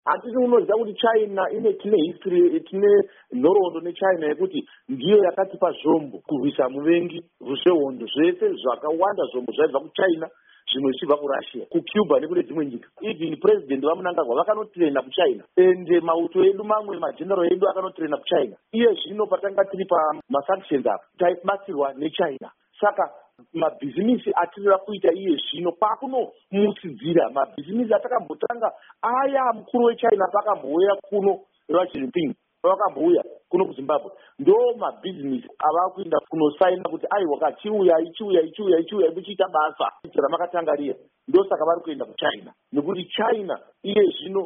Hatisi unoziva kuti China tine history, tine nhoroondo neChina yekuti ndiyo yakatipa zvombo kurwisa muvengi ruzvehondo zvese zvakawanda zvombo zvaibva kuChina zvimwe zvichibva kuRussia, kuCuba nekune dzimwe nyika. Even president vaMnangagwa vakanotirena kuChina ende mauto edu mamwe mageneral edu akanotirena kuChina. Iye zvino patanga tiri pamasanctions apa taibatsirwa neChina. Saka mabhizinisi atinoda kuita iye zvino pakunomutsidzira mabhizinisi atakambotanga aya mukuru weChina pakambouya kuno Xi Jinping vakambouya kuno kuZimbabwe ndo mabhizinisi ava kuenda kunosaina kuti aiwa chiuya muchiita basa ramakatanga riya. Ndo saka vari kuenda kuChina nekuti China iye zvino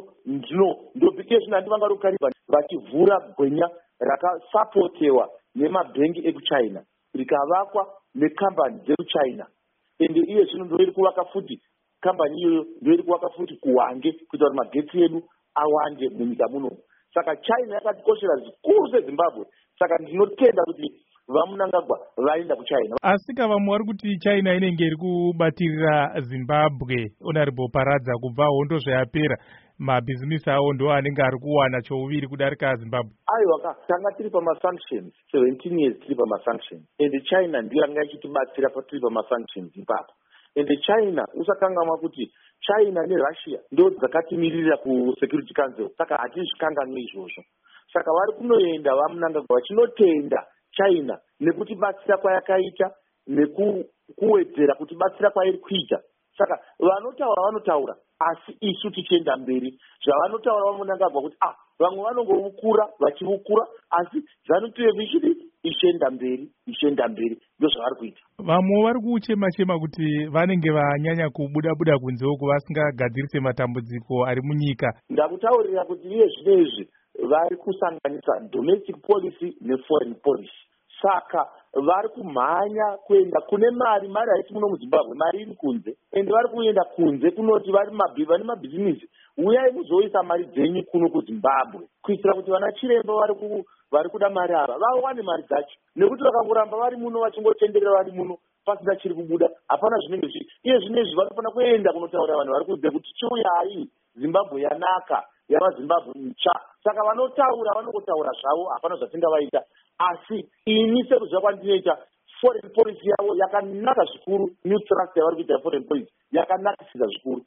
iye zvino handivanga rukariba vachivhura gwenya rakasapotewa nemabhengi ekuChina rikavakwa nekambani dzekuChina ende iye zvino ndoiri kuvaka futi kambani iyoyo ndoiri kuvaka futi kuwange kuita kuti magetsi edu awande munyika muno. Saka China yakatikoshera zvikuru seZimbabwe. Saka ndinotenda kuti vaMnangagwa vaenda kuChina. Asika vamwe vari kuti China inenge iri kubatirira Zimbabwe. Honorable Paradza, kubva hondo zvayapera mabhizinisi avo ndo anenge ari kuwana chouviri kudarika Zimbabwe. Aiwa, tanga tiri pamasanctions 17 years tiri pamasanctions ende China ndiyo yanga ichitibatsira patiri pamasanctions ipapo. Ende China usakanganwa kuti China neRussia ndo dzakatimirira kuSecurity Council. Saka hatizvikanganwi izvozvo. Saka vari kunoenda vaMnangagwa vachinotenda China nekutibatsira kwayakaita nekuwedzera kutibatsira kwairi kuita. Saka vanotaura asi isu tichienda mberi. Zvavanotaura vaMnangagwa kuti vamwe vanongovukura vachivukura asi ZANU-PF ichidi ichienda mberi ndo zvavari kuita. Vamwe vari kuchema kuti vanenge vanyanya kubuda kunze uko vasingagadzirise matambudziko ari munyika. Ndakutaurira kuti iye zvinezvi vari kusanganisa domestic policy neforeign policy. Saka vari kumhanya kuenda kune mari haiti muno muZimbabwe, mari iri kunze ende vari kuenda kunze kunoti vane mabhizinisi uyai muzoisa mari dzenyu kuno kuZimbabwe kuitira kuti vana chiremba vari kuda mari ava vawane mari dzacho, nekuti vakangoramba vari muno vachingotenderera vari muno pasina chiri kubuda hapana zvinenge iye zvinezvi vanofana kuenda kunotaura vanhu vari kunze kuti chiuyai Zimbabwe yanaka yava Zimbabwe mutsva. Saka vanotaura vanongotaura zvavo hapana zvatingavaita. Asi ini sekuziva kwandinoita foreign policy yavo yakanaka zvikuru, new thrust yavari kuita foreign policy yakanakisisa zvikuru.